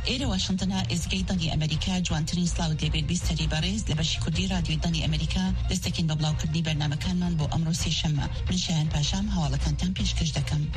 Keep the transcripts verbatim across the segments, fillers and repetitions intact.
إيرا واشنطن إزجي ضني أمريكا جوانترين سلاود ليبل بيستري باريز لبشي كردي راديو ضني أمريكا دستكين ببلاو كردني برنامج كان من بو أمرو سي شمة من شاهن باشام هوالا كان تنبيش كجدكم.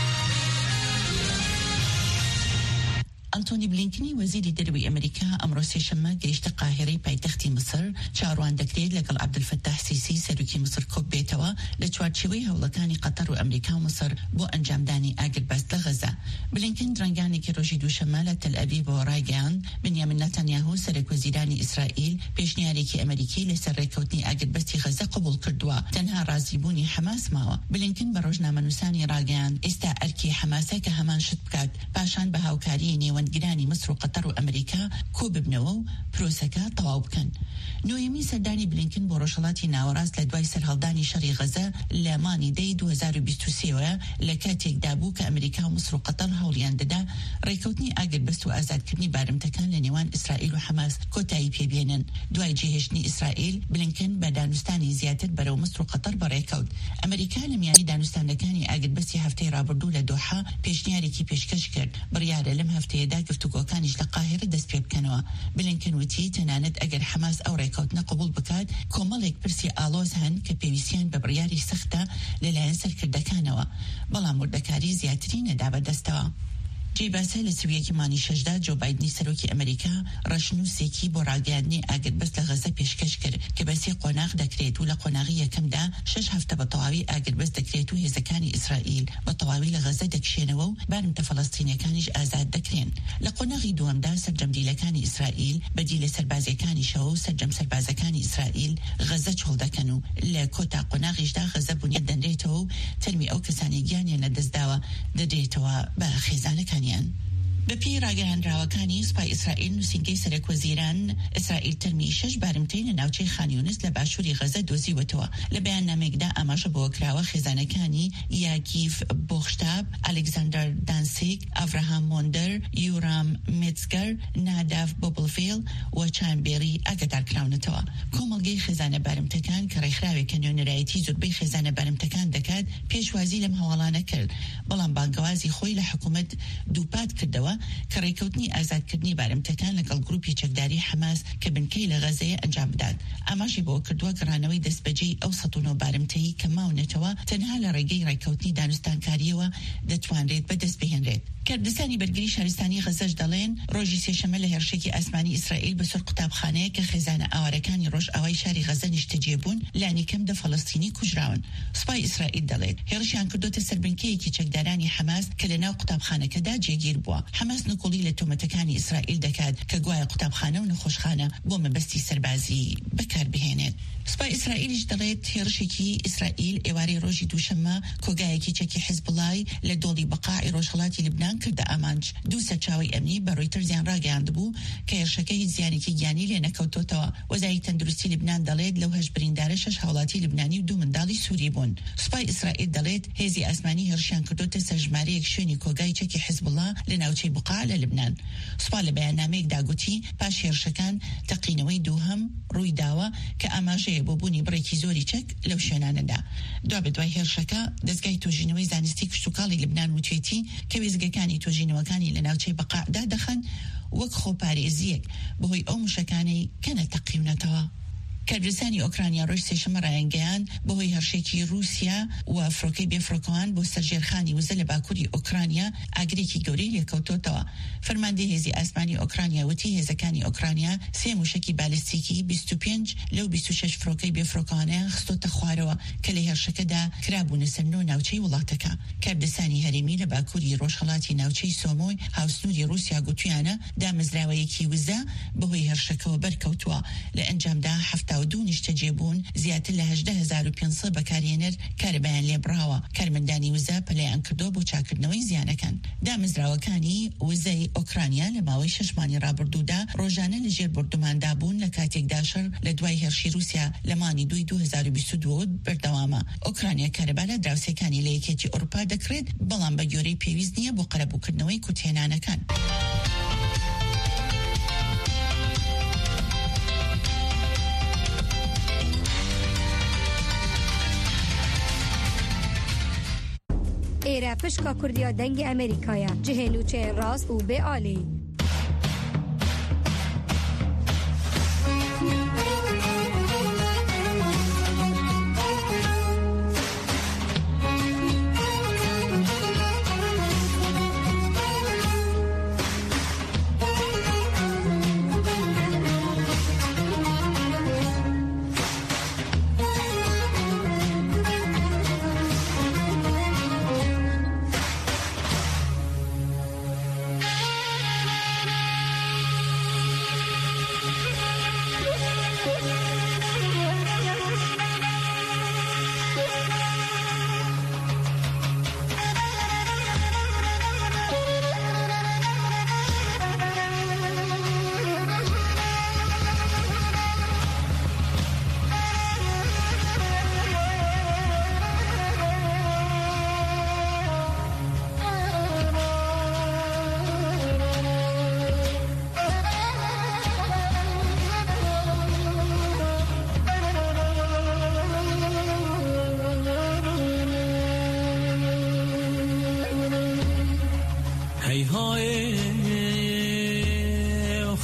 أنتوني بلينكني وزير دروي أمريكا أمر سيشمة جيشت قاهري بايتختي مصر شاروان دكريد لقل عبد الفتاح سيسي سلوكي مصر كوب بيتوا لتوارتشوي هولكاني قطر وأمريكا ومصر بو أنجام داني آقل بس لغزة. بلينكن درانجاني كروجي دو شمالة تل أبيب ورايجان بنيامين نتنياهو سرك وزيراني إسرائيل بيشنياريكي أمريكي لسر كوتني آقل بس غزة قبول كردوا تنها رازيبوني حماس ماوا. بلينكن بروجنا منوساني راجان استأركي حماسة كهمان شتبكات باشان بهاوكاريني جيراني مصر وقطر وأمريكا كوب بنوو بروسكا طواب كان نويمي سرداني بلينكن بورشلاتي ناوراس لدواي سرهالداني شري غزة لماني دي دو هزار وبيستو سيوة لكاتيك دابو كأمريكا ومصر وقطر هوليان ددا ريكوتني آقل بس وآزاد كرني بارمتكان لنيوان إسرائيل وحماس كوتاي بيبينن دواي جيهشني إسرائيل بلينكن بدانستاني زيادة برو مصر وقطر بريكوت أمريكا لم يعني دانستان لكاني آقل بس هفتي رابردو لدوحة بيشنياري كي بيشكش كرد بريارة لم هفتي دا گفتگو کانیش لقاهره دست پی بکنوا بلینکن وتی تنانت اگر حماس او ریکوتنا قبول بکاد کومالک پرسی آلوز هن که پیویسیان ببریاری سخته للاین سر کردکانوا بلا مردکاری زیاترین دابه دستوا جیباسه لسویه که مانی شجده جو بایدنی سروکی امریکا رشنو سیکی براگیدنی اگر بس لغزه پیشکش کرد که بسی قناغ دکریت و لقناغی یکم ده شش هفته بطواوی اگر بس دکریت و هزکانی اسرائیل بطواوی لغزه دکشینو بارمت فلسطینی کانیش آزاد دکرین لقناغی دوام ده سرجم دیلکانی اسرائیل بدیل سربازکانی شو سرجم سربازکانی اسرائیل غزه چول دکنو لکوتا قناغیش ده غزه بنید دنریتو ترمی او کسانی گیانی ندزداوا ددیتوا با خیزانه کانی بپی راگهان راوکانی سپای اسرائیل نوسینگی سرک وزیران اسرائیل ترمی شش بارمتین ناوچه خانیونس لباشوری غزه دوزی وتوا لبیان نامگدا اماش بوکراو خزانکانی یاکیف بوخشتاب الکساندر دانسیک افراهام موندر یورام میتزگر ناداف بوبلفیل و چامبری اگدار کراونتوا کوملگی خزانه بارمتکان کریخراوی کنیون رایتی زربی خزانه بارمتکان دکاد پیشوازی لم حوالانه کرد بلان بانگوازی خوی لحکومت دوپات کردوا كريكوتني آزاد كردني بارمتكان لقل جروبي چكداري حماس كبنكي لغزة أنجام داد أماشي بو كردوا قرانوي دسبجي أوسطونو بارمتهي كما ونتوا تنها لرقي ريكوتني دانستان كاريوا دتوان ريد بدس بهن ريد كردستاني برگری شهرستانی غزه دالين روجي سيشمل هرشكي اسماني اسرائيل بسر قطابخانه كخزانه اواركاني روش اوای شهر غزه نشتجيبون لاني كم د فلسطيني كجراون سباي اسرائيل دالين هرشيان كردوت سربنكي كي چكداراني حماس كلنا قطابخانه كدا جيگير بوا حماس نقولي لتومتكاني اسرائيل دكاد كغواي قطابخانه ونخوشخانه بو مبستي سربازي بكار بهينت سباي اسرائيل داليت هرشكي اسرائيل اواري روجي دوشما كوغايكي چكي حزب الله لدولي بقاء روشلاتي لبنان کرد امانج دو سچاوی امنی برویتر زیان را گاندبو که ارشکه زیانی که گیانی لنکوتوتا وزارت تندرستی لبنان دالید لو هج بریندار شش حوالاتی لبنانی و دو مندالی سوری بون سپای اسرائیل دالید هزی اسمانی هرشان کردوت سرجماری یکشونی کوگای چکی حزب الله لناوچه بقاع لبنان سپال بیاننامه داگوتی پاش هرشکان تقینوی دوهم روی داوا که اماجه بوبونی بریکی زوری چک لو شنان دا دو بدوی هرشکا دزگای توجینوی زانستی کشتوکالی لبنان وچیتی که ویزگکانی توجینوکانی لناوچه بقاع دا دخن وەک خۆپارێزیەک بەهۆی ئەو مشەکانەی کەنە تەقیونەتەوە. کەرجستانی ئۆکرانیا ڕۆژ سێشەمە ڕایەنگەیان بەهۆی هەرشێکی رووسیا و فڕۆکەی بێفڕۆکەوان بۆ سەرژێرخانی وزە لە باکووری ئۆکرانیا ئاگرێکی گەورەی لێکەوتۆتەوە. فەرماندەی هێزی ئاسمانی ئۆکرانیا وتی هێزەکانی ئۆکرانیا سێ موشەکی بالستیکی بیست و پێنج لەو بیست و شش فڕۆکەی بێفڕۆکەوانیان خستۆتە خوارەوە کە لە هێرشەکەدا کرابوونە سەر نۆ ناوچەی وڵاتەکە. کەردستانی هەرێمی لە باکووری ڕۆژهەڵاتی ناوچەی سۆمۆی هاوسنووری رووسیا گوتویانە دامەزراوەیەکی وزە بەهۆی هەرشەکەەوە بەرکەوتووە لە ئەنجامدا هەفتە و دوو نیشتەجێبوون زیاتر لە هەژدە هەزار و پێنج سەد بەکارهێنەر کارەبایان لێبڕاوە. کارمەندانی وزە پەلەیان کردۆ بۆ چاکردنەوەی زیانەکان. دامەزراوەکانی وزەی ئۆکرانیا لە ماوەی شەش مانگی ڕابردوودا ڕۆژانە لەژێر بردوماندا بوون لە کاتێکدا شەڕ لە دوای هێرشی رووسیا لە مانگی دووی دوو هەزار و بیست و دوو بەردەوامە. ئۆکرانیا کارەبا لە دراوسێکانی لە یەکێتی ئەوروپا دەکرێت بەڵام بە گۆرەی پێویست نییە بۆ قەرەبووکردنەوەی کوتێنانەکان. ایره پشکا کردیا دنگ امریکایا جهلوچه راست و به آلی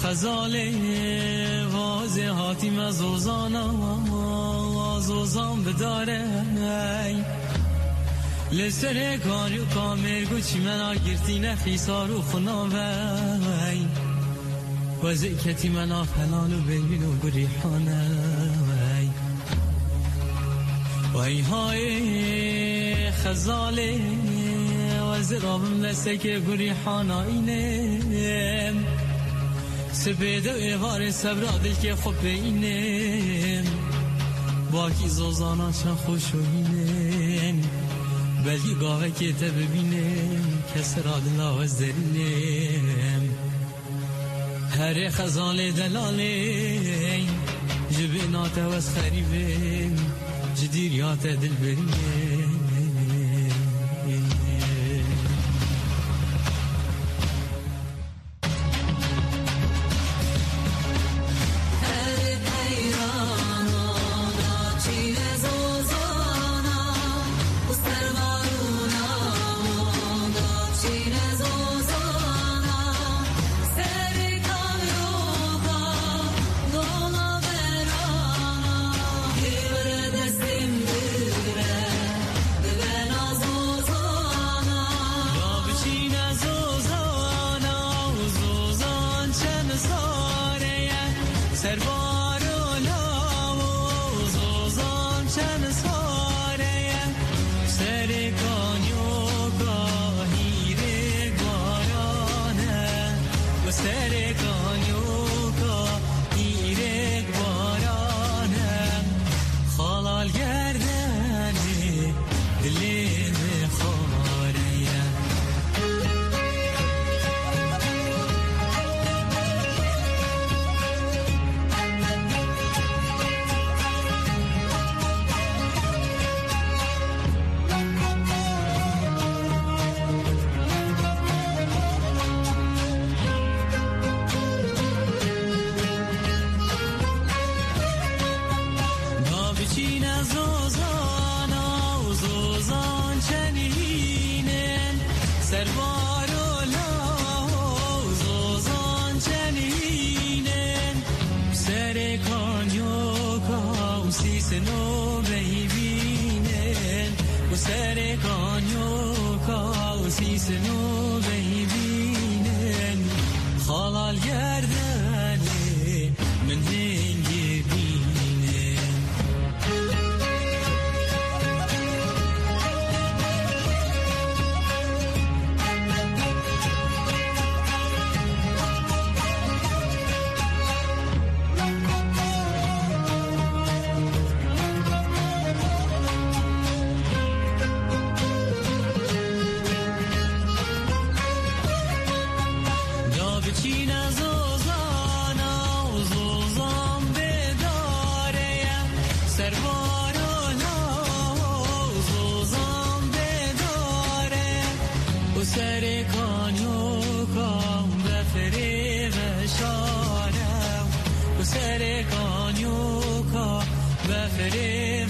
خزاله واضح هاتی مزوزانا زوزان بداره لسر کاریو کامر گوچی من آگرتی نخیصارو خناوی و زکتی من آفلانو بینو گریحانه وی های خزاله و زرابم لسک گریحانه اینم سپید و ایوار سبرا دل که خوب اینم باکی زوزانا چن خوشوینم بلی گاوه که تا ببینم کسر آدلا و زرینم هر خزال دلاله جبنات و از خریبم جدیریات دل بریم